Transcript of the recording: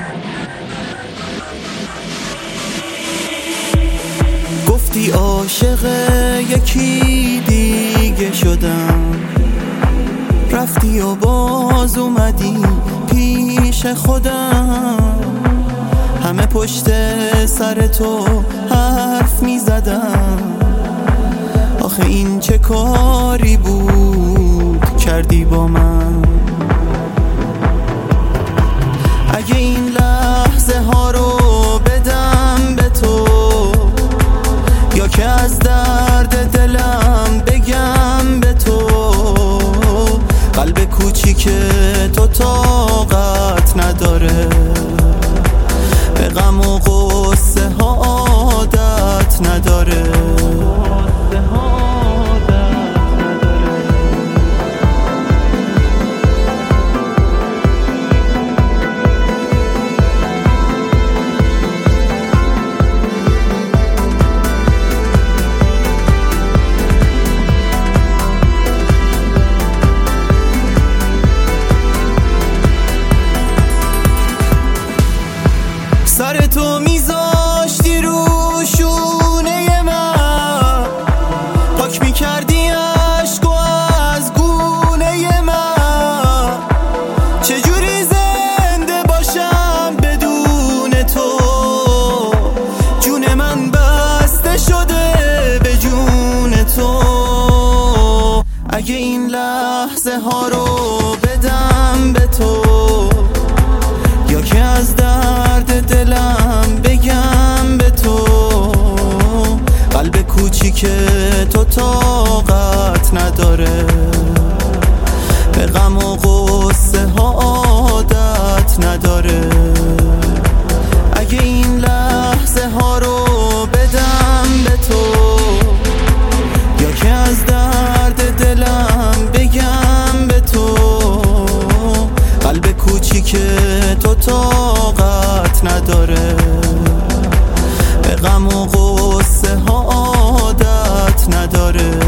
گفتی عاشق یکی دیگه شدم، رفتی و باز اومدی پیش خودم. همه پشت سر تو حرف می زدم، آخه این چه کاری بود کردی با من. اگه این لحظه ها رو بدم به تو، یا که از درد دلم بگم به تو، قلب کوچیک تو طاقت نداره، به غم و غصه ها عادت نداره. سر تو میذاشتی رو شونه من، پاک میکردی عشق و از گونه من. چجوری زنده باشم بدون تو، جون من بسته شده به جون تو. اگه این لحظه ها رو بدم به تو، یا که از درد دلم بگم به تو، قلب کوچیک تو طاقت نداره، به غم و غصه ها عادت نداره. اگه این لحظه ها رو بدم به تو، یا که از درد دلم بگم به تو، قلب کوچیک تو طاقت نداره، به غم و غصه ها عادت نداره.